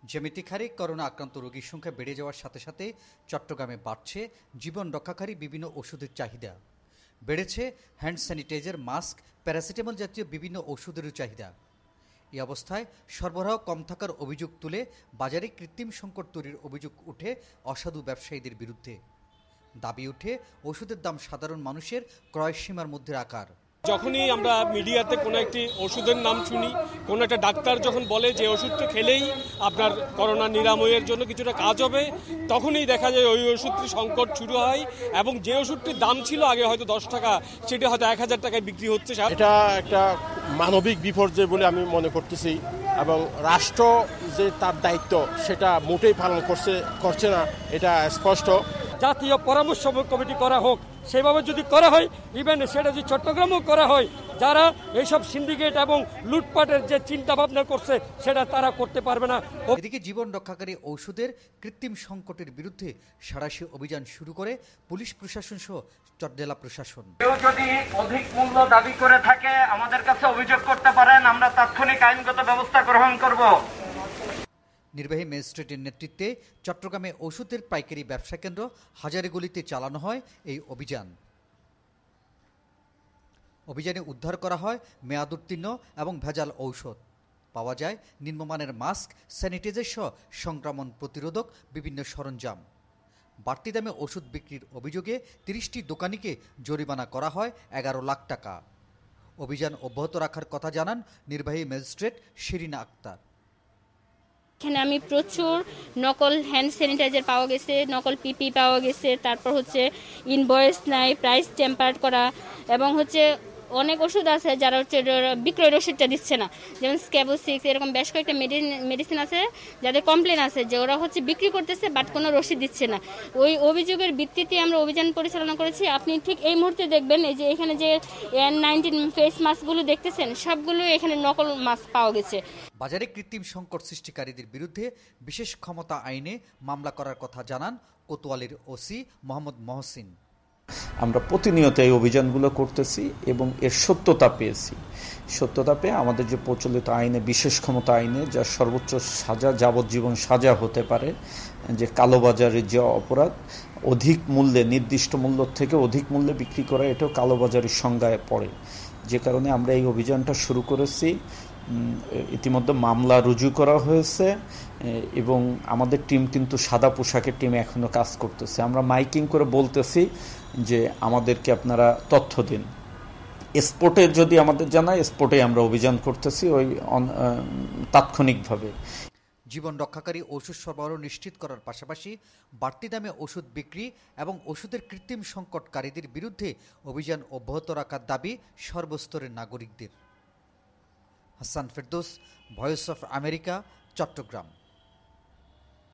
জ্যামিতিক হারে করোনা আক্রান্ত রোগীর সংখ্যা বেড়ে যাওয়ার সাথে সাথে চট্টগ্রামে বাড়ছে জীবন রক্ষাকারী বিভিন্ন ওষুধের চাহিদা। বেড়েছে হ্যান্ড স্যানিটাইজার, মাস্ক, প্যারাসিটামল জাতীয় বিভিন্ন ওষুধেরও চাহিদা। এই অবস্থায় সরবরাহ কম থাকার অভিযোগ তুলে বাজারে কৃত্রিম সংকট তৈরির অভিযোগ উঠে অসাধু ব্যবসায়ীদের বিরুদ্ধে। দাবি উঠে ওষুধের দাম সাধারণ মানুষের ক্রয় সীমার মধ্যে রাখার। যখনই আমরা মিডিয়াতে কোনো একটি ওষুধের নাম শুনি, কোনো একটা ডাক্তার যখন বলে যে ওষুধটা খেলেই আপনার করোনা নিরাময়ের জন্য কিছুটা কাজ হবে, তখনই দেখা যায় ওই ওষুধটি সংকট শুরু হয় এবং যে ওষুধটির দাম ছিল আগে হয়তো 10 টাকা, সেটা হয়তো 1000 টাকায় বিক্রি হচ্ছে। এটা একটা মানবিক বিপর্যয় বলে আমি মনে করতেছি এবং রাষ্ট্র যে তার দায়িত্ব সেটা মোটেই পালন করছে না, এটা স্পষ্ট। জাতীয় পরামর্শ কমিটি করা হোক, সেভাবে যদি করা হয়, ইভেন সেটা যদি চট্টগ্রামও করা হয়, যারা এইসব সিন্ডিকেট এবং লুটপাটের যে চিন্তা ভাবনা করছে সেটা তারা করতে পারবে না। এদিকে জীবন রক্ষাকারী ঔষধের কৃত্রিম সংকটের বিরুদ্ধে সাঁড়াশি অভিযান শুরু করে পুলিশ প্রশাসন সহ জেলা প্রশাসন। কেউ যদি অধিক মূল্য দাবি করে থাকে আমাদের কাছে অভিযোগ করতে পারেন, আমরা তাৎক্ষণিক আইনগত ব্যবস্থা গ্রহণ করব। নির্বাহী ম্যাজিস্ট্রেটের নেতৃত্বে চট্টগ্রামে ওষুধের পাইকারি ব্যবসা কেন্দ্র হাজারীগলিতে চালানো হয় এই অভিযানে উদ্ধার করা হয় মেয়াদোত্তীর্ণ এবং ভেজাল ঔষধ। পাওয়া যায় নিম্নমানের মাস্ক, স্যানিটাইজার সহ সংক্রমণ প্রতিরোধক বিভিন্ন সরঞ্জাম। বাড়তি দামে ওষুধ বিক্রির অভিযোগে 30টি দোকানিকে জরিমানা করা হয় 11 লাখ টাকা। অভিযান অব্যাহত রাখার কথা জানান নির্বাহী ম্যাজিস্ট্রেট শিরিনা আক্তার। এখানে আমি প্রচুর নকল হ্যান্ড স্যানিটাইজার পাওয়া গেছে, নকল পিপি পাওয়া গেছে, তারপর হচ্ছে ইনভয়েস নাই, প্রাইস টেম্পার করা, এবং হচ্ছে অনেক ওষুধ আছে যারা হচ্ছে বিক্রয় রসিদটা দিচ্ছে না, যেমন স্ক্যাবোসিক্স, এরকম বেশ কয়েকটা মেডিসিন আছে যাদের কমপ্লেন আছে যে ওরা হচ্ছে বিক্রি করতেছে বাট কোনো রসিদ দিচ্ছে না। ওই অভিযোগের ভিত্তিতে আমরা অভিযান পরিচালনা করেছি। আপনি ঠিক এই মুহূর্তে দেখবেন এই যে এখানে যে N-19 ফেস মাস্কগুলো দেখতেছেন, সবগুলো এখানে নকল মাস্ক পাওয়া গেছে। বাজারে কৃত্রিম সংকট সৃষ্টিকারীদের বিরুদ্ধে বিশেষ ক্ষমতা আইনে মামলা করার কথা জানান কোতোয়ালির ওসি মোহাম্মদ মহসিন। আমরা প্রতিনিয়ত এই অভিযানগুলো করতেছি এবং এর সত্যতা পেয়ে আমাদের যে প্রচলিত আইনে, বিশেষ ক্ষমতা আইনে, যা সর্বোচ্চ সাজা, যাবজ্জীবন সাজা হতে পারে, যে কালোবাজারের যে অপরাধ, অধিক মূল্যে, নির্দিষ্ট মূল্য থেকে অধিক মূল্যে বিক্রি করা, এটাও কালোবাজারের সংজ্ঞায় পড়ে। যে কারণে আমরা এই অভিযানটা শুরু করেছি। ইতিমধ্যে মামলা রুজু করা হয়েছে এবং আমাদের টিম কিন্তু সাদা পোশাকের টিম এখনো কাজ করতেছে। আমরা মাইকিং করে বলতেছি যে আমাদেরকে আপনারা তথ্য দিন। স্পটে যদি আমাদের জানায়, স্পটে আমরা অভিযান করতেছি ওই তাৎক্ষণিকভাবে। জীবন রক্ষাকারী ওষুধ সরবরাহ নিশ্চিত করার পাশাপাশি বাড়তি দামে ওষুধ বিক্রি এবং ওষুধের কৃত্রিম সংকটকারীদের বিরুদ্ধে অভিযান অব্যাহত রাখার দাবি সর্বস্তরের নাগরিকদের। Hasan Ferdous, Voice of America, Chittagong.